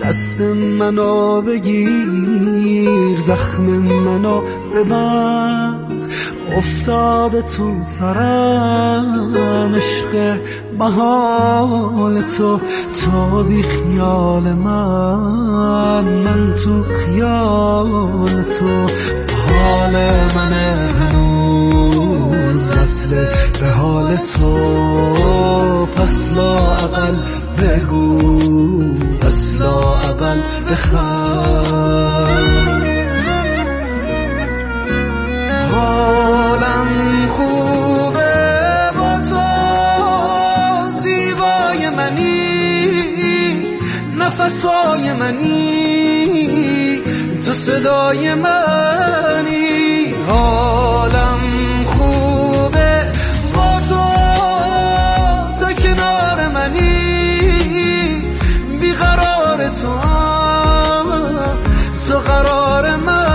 دست منو بگیر، زخم منو ببند، افتاده تو سرم عشق محال تو بی خیال من تو خیال تو. حال من هنوز وصل به حال تو، پس لااقل بگو، پس لااقل بخند. حالم خوبه با تو، زیبای منی، نفسای منی، تو صدای منی. حالم خوبه با تو، تا کنار منی، بیقرار تو قرار منی.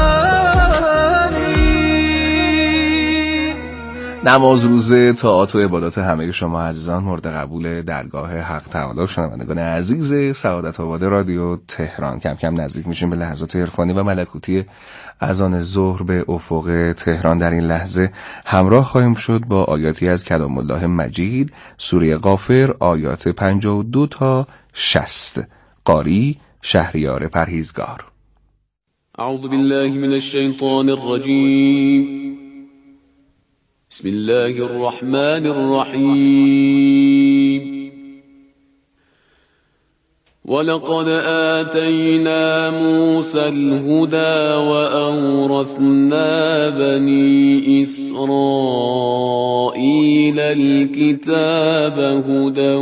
نماز روزه، طاعات و عبادات همه شما عزیزان مورد قبول درگاه حق تعالی. شنوندگان عزیز سعادت آباد رادیو تهران، کم کم نزدیک میشیم به لحظات عرفانی و ملکوتی اذان ظهر به افق تهران. در این لحظه همراه خواهیم شد با آیاتی از کلام الله مجید، سوره غافر، آیات 52 تا 60. قاری شهریار پرهیزگار. اعوذ بالله من الشیطان الرجیم. بسم الله الرحمن الرحیم. ولقد آتینا موسى الهدى وأورثنا بني إسرائيل الكتاب هدى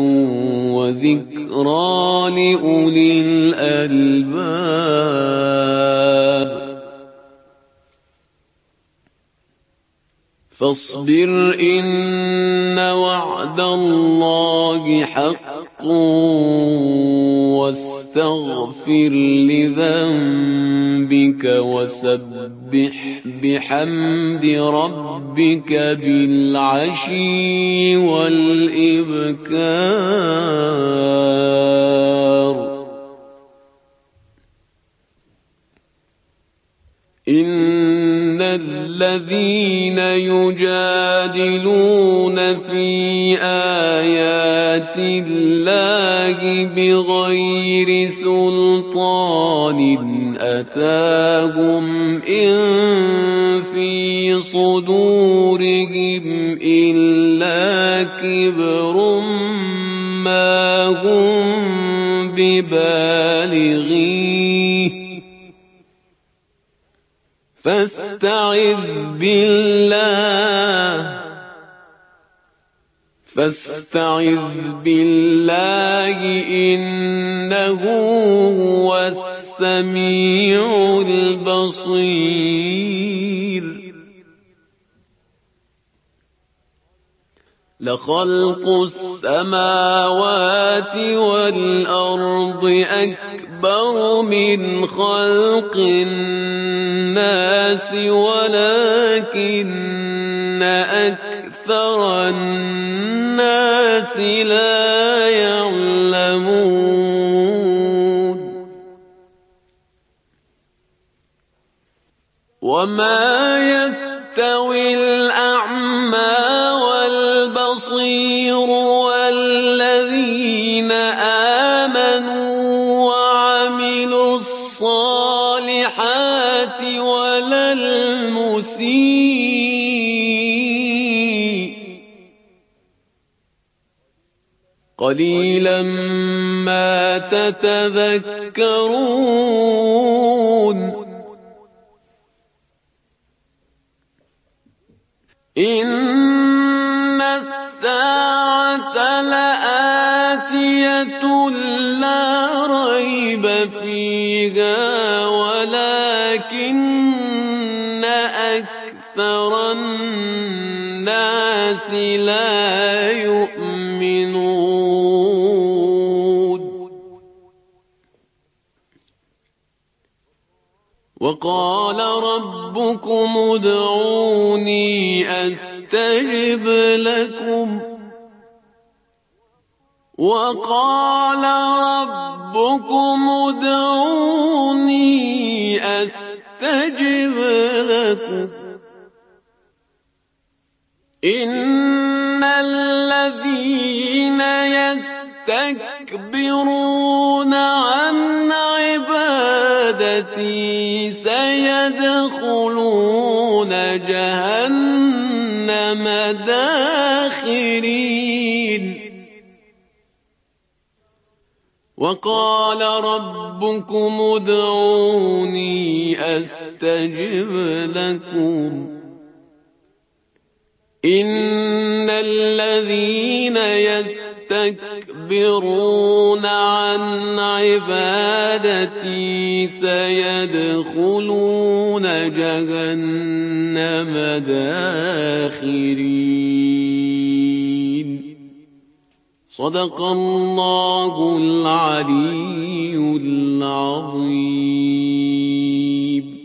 وذكرى لأولي الألباب. فاصبر إن وعد الله حق واستغفر لذنبك وسبح بحمد ربك بالعشي والإبكار. إن الذين يجادلون في آيات الله بغير سلطان أتاهم إن في صدورهم إلا كبر ما هم ببالغيه فاستعذ بالله إنه هو السميع البصير. لخلق السماوات والأرض أكبر من خلق الناس ولكن أكثر الناس لا يعلمون. وما يستوي الأعمى والبصير والذين آمنوا وعملوا الصالحات ولا المسيء قليلا ما تتذكرون. إن الساعة لآتية لا ريب فيها ولكن أكثر الناس لا يؤمنون. وقال ربكم ادعوني أستجب لكم وقال ربكم ربكم ادعوني أستجب لكم إن الذين يستكبرون عن عبادتي سيدخلون جهنم داخرين وقال ربكم ادعوني أستجب لكم إن الذين يستكبرون عن عبادتي سيدخلون جهنم داخرين صدق الله العلي العظيم.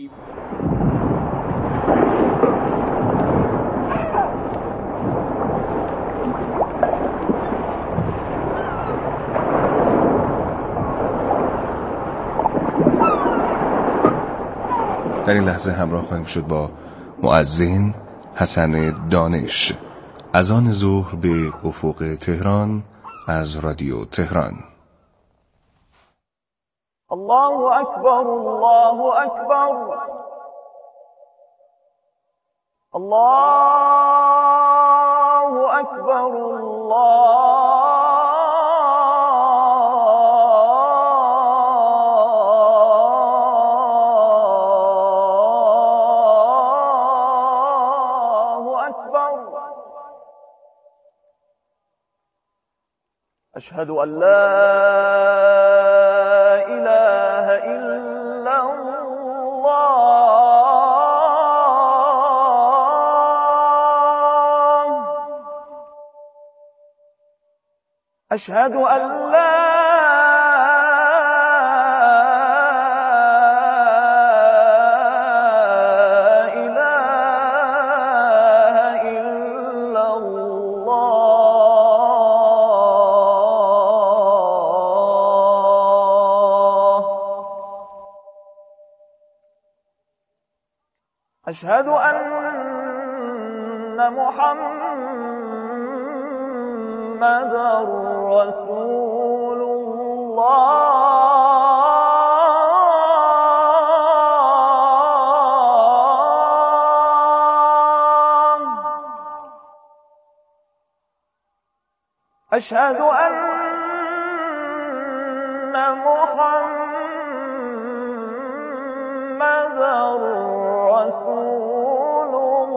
در این لحظه همراه خواهیم شد با مؤذن حسن دانش. اذان ظهر به افق تهران از رادیو تهران. الله اکبر الله اکبر الله اکبر أشهد أن لا إله إلا الله أشهد أن لا أشهد أن محمدًا رسول الله أشهد أن محمدًا رسول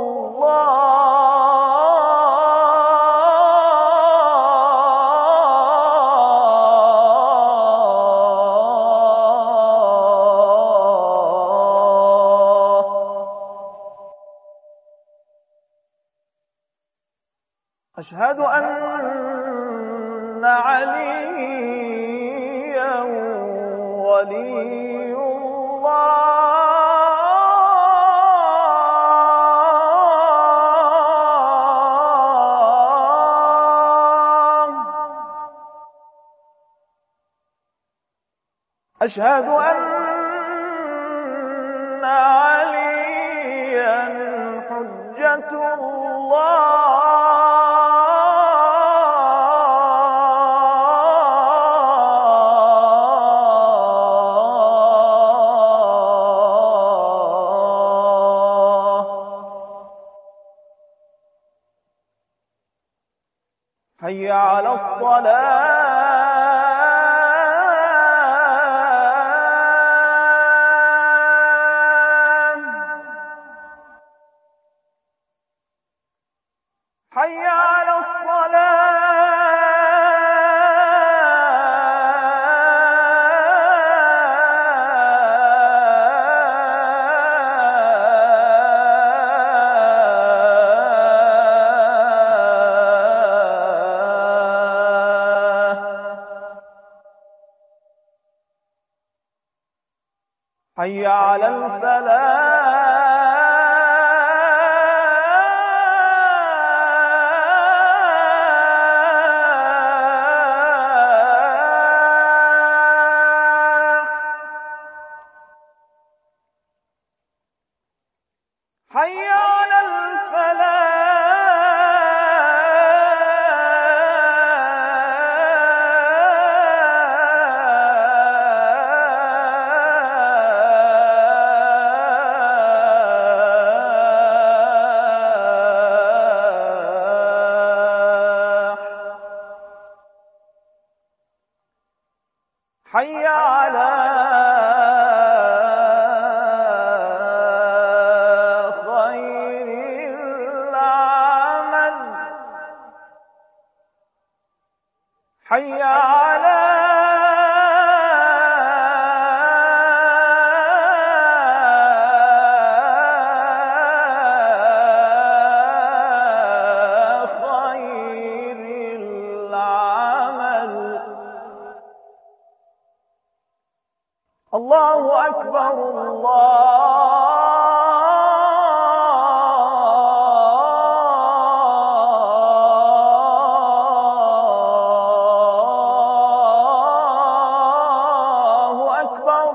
الله أشهد أن عليا ولي الله أشهد أن عليا حجة الله حي على الصلاة حي على حي على الفلاح حي على خير العمل حي على الله أكبر الله أكبر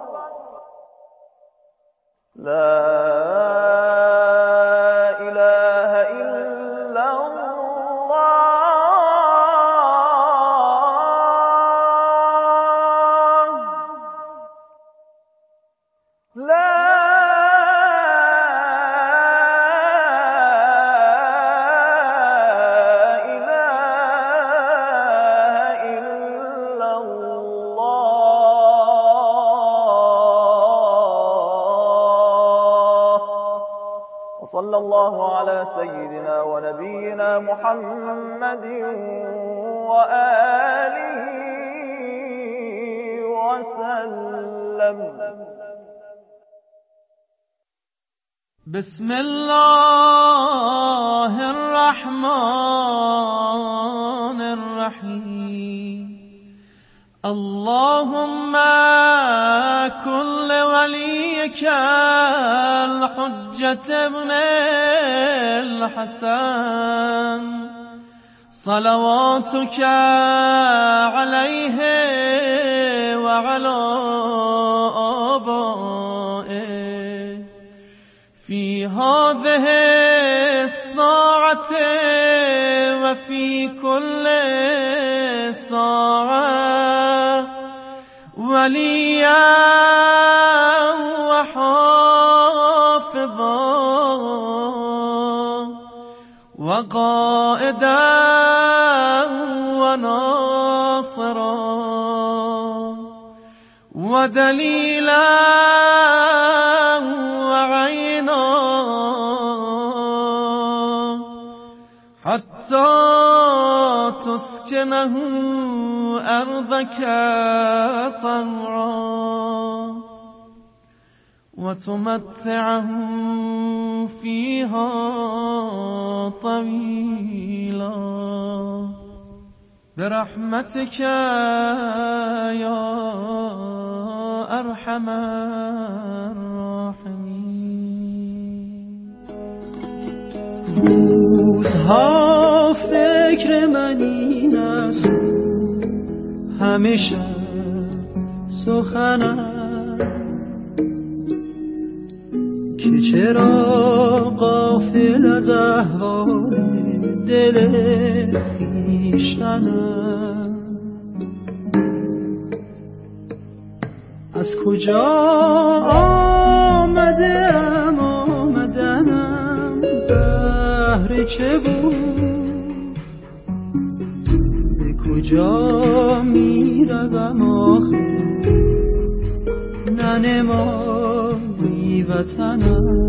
لا إله إلا لا إله إلا الله وصلى الله على سيدنا ونبينا محمد وآله وسلم بسم الله الرحمن الرحيم اللهم كن لوليك الحجة ابن الحسن صلواتك عليه وعلى آبائه في هذه الساعة وفي كل ساعة وليا وحافظا وقائدا وناصرا ودليلا وعينا حتى تسكنه أرضك طوعا وتمتعه فيها طويلا برحمتك يا أرحم الراحمين. روزها فکر من این است همیشه سخنم که چرا غافل از احوال دل خویشتنم از کجا آمدم آمدنم بهر چه بود به کجا می روم آخر ننمایی وطنم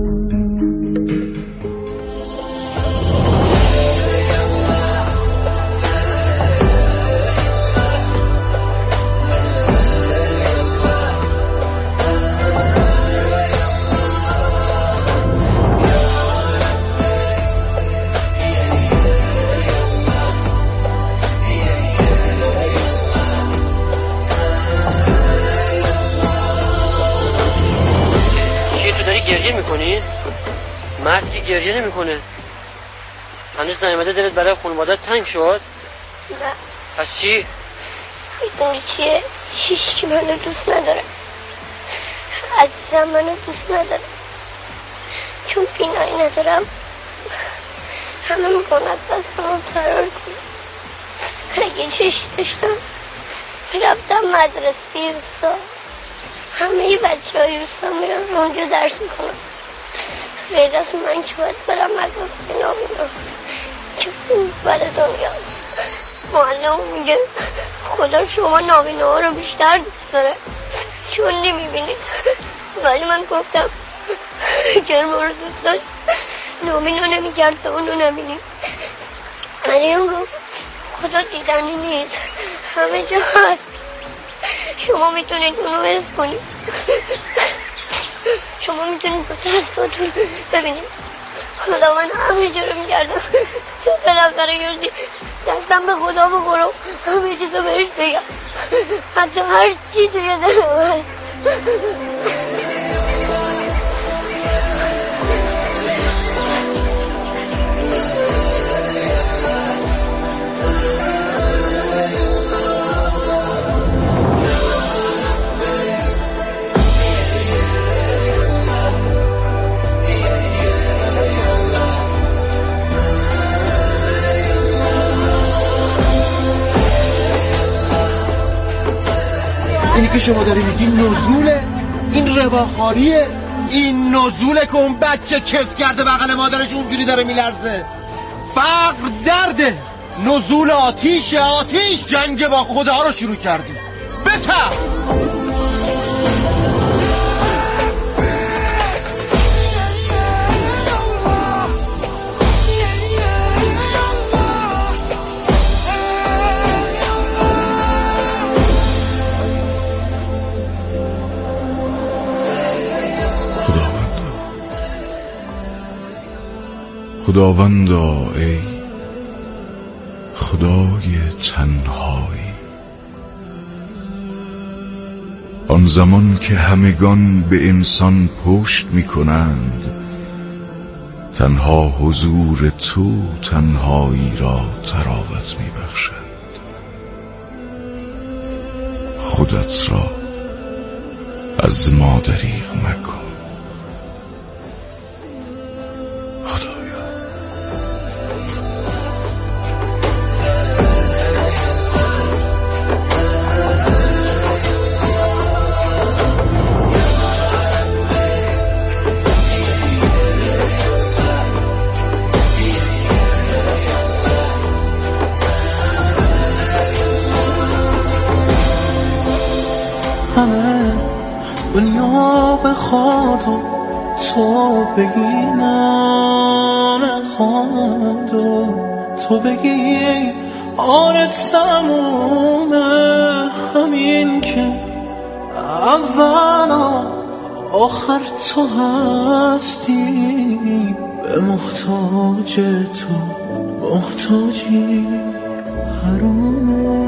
مردی گریه نمی کنه. هنوز نیامده دلت برای خانوادت تنگ شد؟ نه. پس چی؟ میدونی چیه؟ هیچ کی منو دوست نداره. عزیزم منو دوست نداره. چون بینایی ندارم همه میکنند دستمو فرار کنم. اگه چشم داشتم رفتم مدرسه روستا. همه بچه های روستا میرن اونجا درس میکنم. غیر از من که باید برم مدرسه نابینا که اون بر دنیاست. معلم میگه خدا شما نابینا ها رو بیشتر دوست داره چون نمیبینید. ولی من گفتم اگر ما رو دوست داشت نابینا نمیکرد تا اونو نبینیم. ولی اون گفت خدا دیدنی نیست، همه جا هست، شما میتونید اونو حس کنید، شما میتونید با دستاتون ببینید. خدا من همه جا رو میکردم تو بالاخره یوزی دستم به خدا بخورم همه چیز رو بهش بگم، حتی هر چی توی دلم هست. اینی که شما داری میگی نزوله، این رواخاریه، این نزوله که اون بچه کس کرده بغل مادرش اونجوری داره میلرزه. فقر درده، نزول آتیش جنگ با خدا رو شروع کردی. بتر خداوندا ای خدای تنهایی، آن زمان که همگان به انسان پشت می کنند، تنها حضور تو تنهایی را تراوت می بخشد. خودت را از ما دریغ مکن خدایا. همه دنیا بخواد و تو بگی نه نخواد و تو بگی آره تمومه، همین که اول آخر تو هستی، به محتاج تو محتاجی حرومه.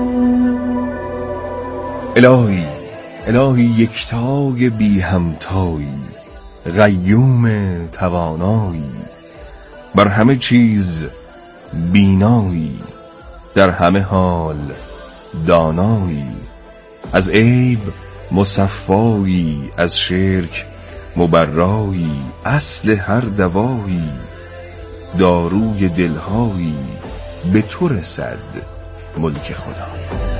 الهی یکتای بی همتایی، قیوم توانایی، بر همه چیز بینایی، در همه حال دانایی، از عیب مصفایی، از شرک مبرایی، اصل هر دوایی، داروی دلهایی، به تو رسد ملک خدا.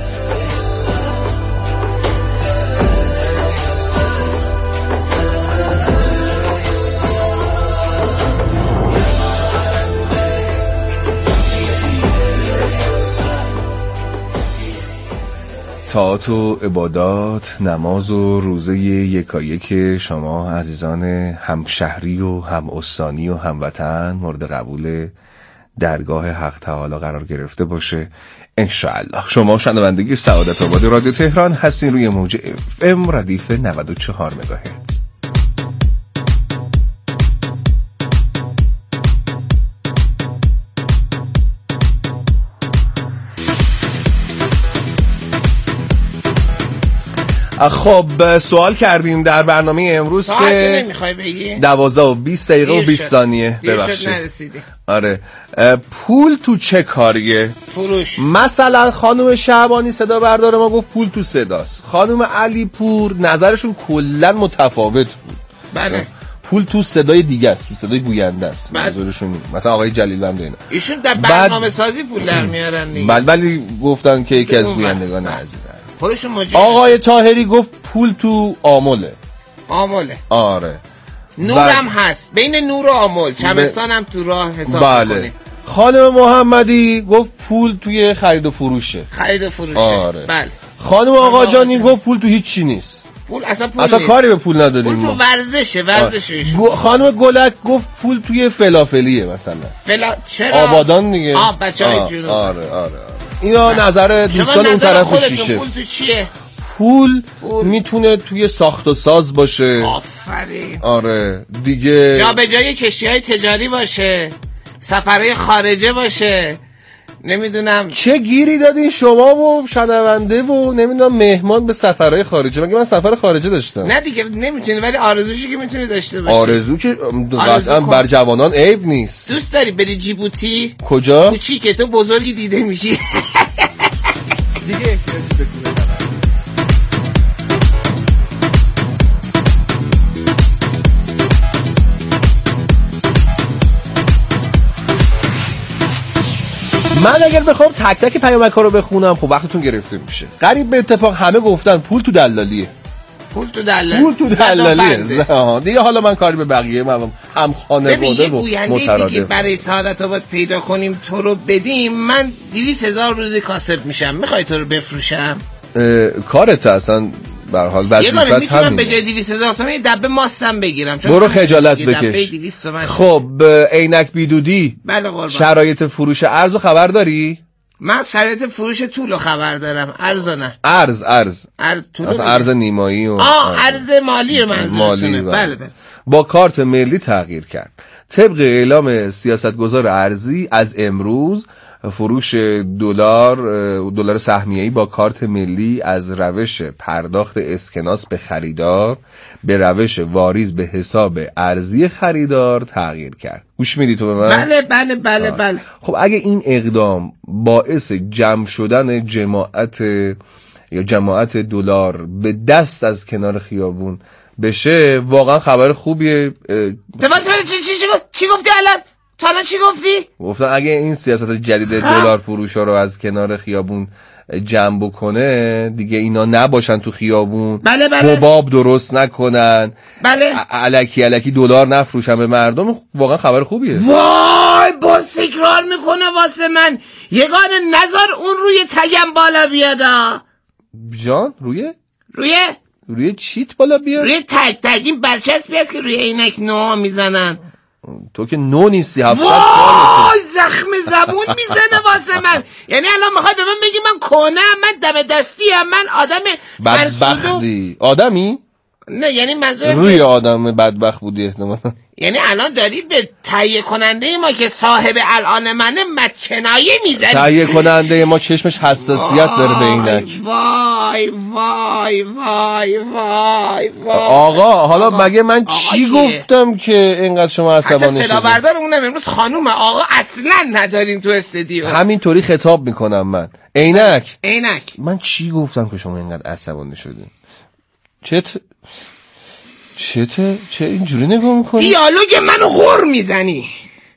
طاعات و عبادات، نماز و روزه یکایک شما عزیزان همشهری و هم استانی و هموطن مورد قبول درگاه حق تعالی قرار گرفته باشه انشاءالله. شما شنوندگی سعادت آباد رادیو تهران هستین روی موج FM ردیف 94 مگاهرتز. خب سوال کردیم در برنامه امروز که نمیخوای بگی 12 و 20 دقیقه و 20 ثانیه ببخشید آره پول تو چه کاریه؟ فروش. مثلا خانم شعبانی صدا بردار ما گفت پول تو صداست، خانم علی پور نظرشون کلا متفاوت بود. بله پول تو صدای دیگه است، تو صدای گوینده است منظورشون. مثلا آقای جلیل بنده اینا ایشون در برنامه سازی پول در میارن دیگه. ولی گفتن که یکی از گویندگان عزیزن آقای طاهری گفت پول تو آمله. آره نورم هست، بین نور و آمل چمستان هم تو راه حساب بله. کنه. خانم محمدی گفت پول توی خرید و فروشه. خرید و فروشه. آره. بله. خانم آقا جانی گفت پول تو هیچی نیست. پول اصلا نیست. کاری به پول نداریم. پول تو ورزشه. خانم گلک گفت پول توی فلافلیه مثلا. چرا؟ آبادان دیگه. بچه‌های جنوب. آره. اینا نظر دوستان اون طرف شیشه. پول تو چیه؟ پول میتونه توی ساخت و ساز باشه. آفرین. آره دیگه جابجایی کشتی‌های تجاری باشه، سفرهای خارجه باشه، نمیدونم چه گیری دادین شما و شنونده و نمیدونم مهمان به سفرهای خارجه. مگه من سفر خارجه داشتم؟ نه دیگه نمیتونی، ولی آرزوشی که میتونی داشته باشی. آرزو که قطعا بر جوانان عیب نیست. دوست داری بری جیبوتی؟ کجا؟ کوچیکه تو بزرگی دیده میشی. دیگه من اگر بخوام تک تک پیامک‌ها رو بخونم خب وقتتون گرفته میشه. قریب به اتفاق همه گفتن پول تو دلالیه. پول تو دلالیه. دیگه حالا من کاری به بقیه هم خانواده و مترادف. دیگه برای سعادت آباد پیدا کنیم تو رو بدیم. من 200,000 روزی کاسب میشم. میخوای تو رو بفروشم؟ کارت اصلا به هر حال وظیفت همینه. میتونم به جای 200,000 تومان یه دبه ماستم بگیرم. برو خجالت بکش. خب عینک بیدودی. بله قربان. شرایط فروش ارزو خبر داری؟ من شرایط فروش طولو خبر دارم. ارزو نه. ارز طولو. ارز نیمایی و ارز مالی منظورتونه. بله. با کارت ملی تغییر کرد. طبق اعلام سیاستگزار ارزی از امروز فروش دلار سهمیه‌ای با کارت ملی از روش پرداخت اسکناس به خریدار به روش واریز به حساب ارزی خریدار تغییر کرد. گوش میدی تو به من؟ بله. خب اگه این اقدام باعث جمع شدن جماعت دلار به دست از کنار خیابون بشه واقعا خبر خوبیه. چی گفتی الان؟ تا الان چی گفتی؟ گفتم اگه این سیاست جدید دلار فروشا رو از کنار خیابون جمع بکنه دیگه اینا نباشن تو خیابون. بله. حباب درست نکنن. بله. الکی دلار نفروشن به مردم. واقعا خبر خوبیه. وای با تکرار میکنه واسه من. یگانه نظر اون روی تگم بالا بیادا. جان روی چیت بالا بیاد؟ روی تگ این برچسبی هست که روی عینک نو میزنن. تو که نو نیستی 700 سالته. وای زخم زبون میزنه واسه من. یعنی الان میخوای به من بگی من کهنه من دم دستیم من آدم بدبختی آدمی؟ نه یعنی منظورم روی آدم بدبخت بودی احتمالاً. یعنی الان داری به تهیه کننده ما که صاحب الان منه کنایه میزنی. تهیه کننده ما چشمش حساسیت داره به اینک. وای آقا حالا مگه من چی گفتم که اینقدر شما عصبانی شدید؟ حتی صدا بردارمونم امروز خانوم آقا اصلا نداریم تو استودیو. همینطوری خطاب میکنم من. عینک من چی گفتم که شما اینقدر عصبانی شدید؟ چه اینجوری نگاه میکنی؟ دیالوگ منو غر میزنی.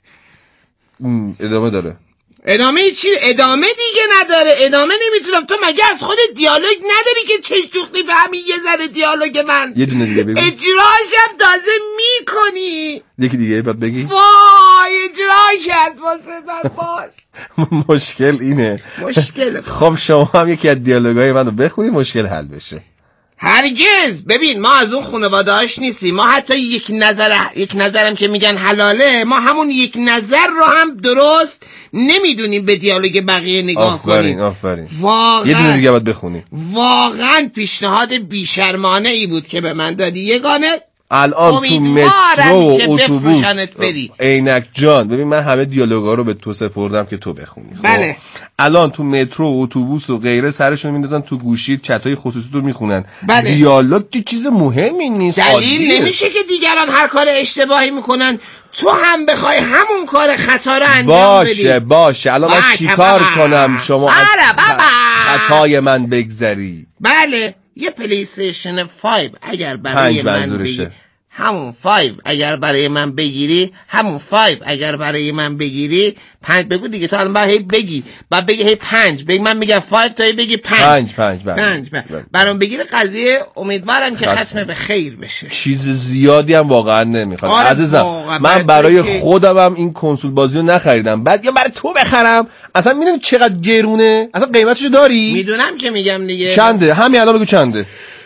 ادامه داره. ادامه چی؟ ادامه دیگه نداره. ادامه نمیتونم. تو مگه از خود دیالوگ نداری که چشتوختی به همین یه ذره دیالوگ من؟ یه دونه دیگه بگو. اجراشم تازه میکنی. یکی دیگه باید بگی. وای اجرا کرد واسه من باز. مشکل اینه. خب شما هم یکی از دیالوگای منو بخونی مشکل حل بشه. هرگز. ببین ما از اون خانواده‌اش نیستیم. ما حتی یک نظرم که میگن حلاله، ما همون یک نظر رو هم درست نمیدونیم به دیالوگ بقیه نگاه کنیم. آفرین. واقعا یه دونه دیگه باید بخونی. واقعا پیشنهاد بیشرمانه ای بود که به من دادی. یگانه الان تو مترو و اتوبوس عینک جان ببین من همه دیالوگا رو به تو سپردم که تو بخونی. بله. الان تو مترو و اتوبوس و غیره سرشون میندازن تو گوشی چتای خصوصی رو میخونن. بله. دیالوگ چیز مهمی نیست. دلیل نمیشه که دیگران هر کار اشتباهی میکنن تو هم بخوای همون کار خطا رو انجام بدی. باشه الان من چیکار کنم شما از خطای من بگذری؟ بله یه پلی استیشن 5 اگر برای من بگی همون 5 اگر برای من بگیری، همون 5 اگر برای من بگیری 5 بگو دیگه. تو الان باید بگی، بعد بگی هی 5 بگی، من میگم 5 تا بگی 5 برام بگیره قضیه. امیدوارم که ختم به خیر بشه. چیز زیادی هم واقعا نمیخواد. آره عزیزم من برای خودم هم این کنسول بازی رو نخریدم، بعد یا برای تو بخرم. اصلا میدونی چقدر گرونه؟ اصلا قیمتشو داری؟ میدونم که میگم دیگه. چنده؟ همین الان بگو چنده.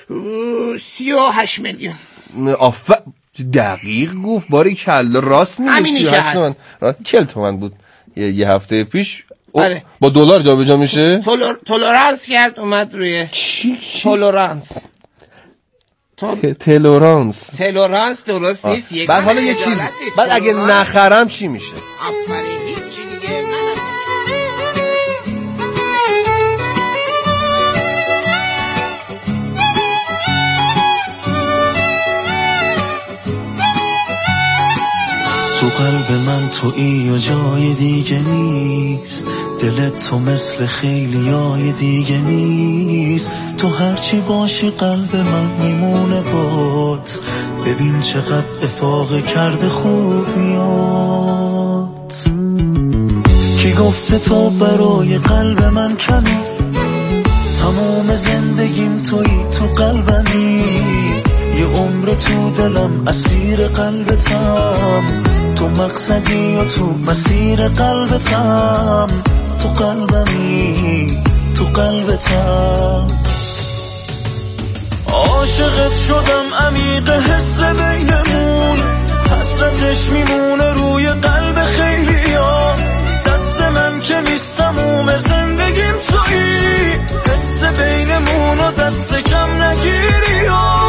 38 میلیون. دقیق گفت، باری کلا راست میگه. همینی که هست. 40 تومن بود یه هفته پیش. آره. با دلار جابجا میشه. تولرانس کرد اومد روی چی؟ تولرانس تولرانس درست نیست. بعد حالا یه چیز، بعد اگه نخرم چی میشه؟ آفرین، هیچ چی دیگه. تو قلب من تویی و جای دیگه نیست، دلت تو مثل خیلیای دیگه نیست. تو هرچی باشی قلب من میمونه بات، ببین چقدر افاقه کرده خوب میاد. کی گفته تو برای قلب من کمی، تمام زندگیم تویی، تو قلبمی. یه عمر تو دلم اسیر قلبتم، تو مقصدی و تو مسیر قلبتم. تو قلبمی، تو قلبتم. عاشقت شدم عمیق حس بینمون، حسرتش میمونه روی قلب خیلیا. دست من که نیست تموم زندگیم تویی، حس بینمون و دست کم نگیری.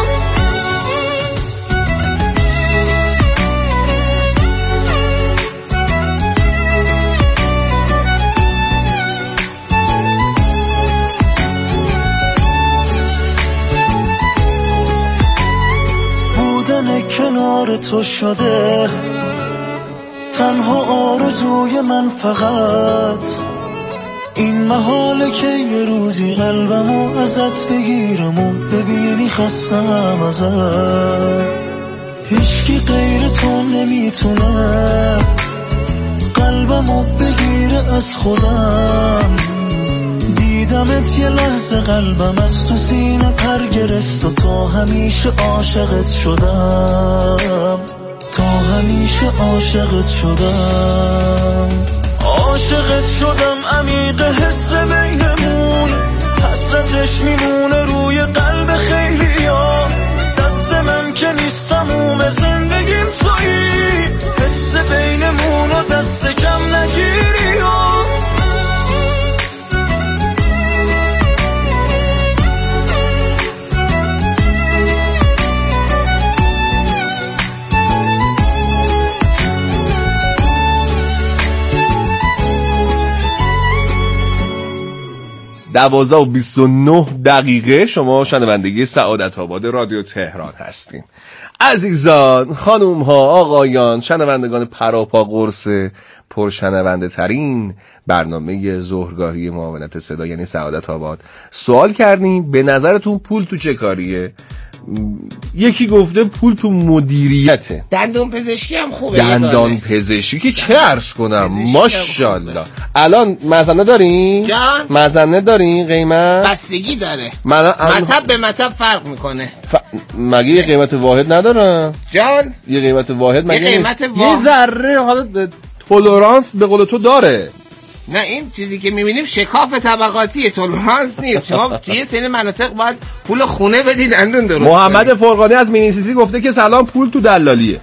کنار تو شده تنها آرزوی من، فقط این محاله که یه روزی قلبمو ازت بگیرم و ببینی خستم ازت. هیچکی غیر تو نمیتونه قلبمو بگیره از خودم. دیدمت یه لحظه قلبم از تو سینه پر گرفت و تا همیشه عاشقت شدم، تا همیشه عاشقت شدم. عاشقت شدم عمیق حس بینمون، حسرتش میمونه روی قلب خیلیا. دست من که نیست تموم زندگیم تویی، حس بینمون و دست کم نگیری. دوازده و 29 دقیقه شما شنوندگی سعادت آباد رادیو تهران هستین. عزیزان، خانوم ها، آقایان، شنوندگان پراپا قرص پرشنونده ترین برنامه ظهرگاهی معاونت صدا یعنی سعادت آباد، سوال کردیم به نظرتون پول تو چه کاریه؟ یکی گفته پول تو مدیریته. دندون پزشکی هم خوبه. دندان پزشکی که چه عرض کنم، ماشاءالله. الان مزنه دارین؟ جان مزنه دارین؟ قیمت بستگی داره، مطب به مطب فرق میکنه. مگه یه قیمت واحد ندارن؟ جان یه قیمت واحد مگه یه ذره حالا تولرانس به قول تو داره؟ نه، این چیزی که میبینیم شکاف طبقاتیه، تولرانس نیست. شما توی سری مناطق باید پول خونه بدید اندون درست. محمد فرقانی از مینیسیسی گفته که سلام، پول تو دلالیه.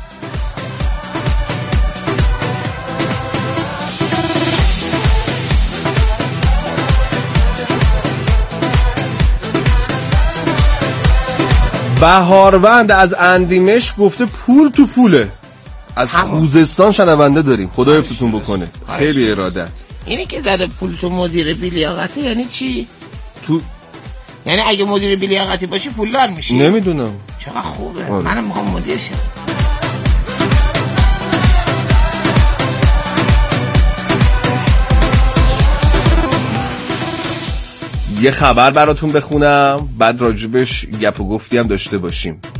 بهاروند از اندیمش گفته پول تو پوله. از خوزستان شنونده داریم، خدا حفظتون بکنه. خیلی ارادت. اینی که زده پول تو مدیر بی‌لیاقتی یعنی چی؟ تو یعنی اگه مدیر بی‌لیاقتی باشی پولدار میشی؟ نمیدونم. چقدر خوبه. منم میخوام مدیر شم. یه خبر براتون بخونم، بعد راجبش گپ و گفتی هم داشته باشیم.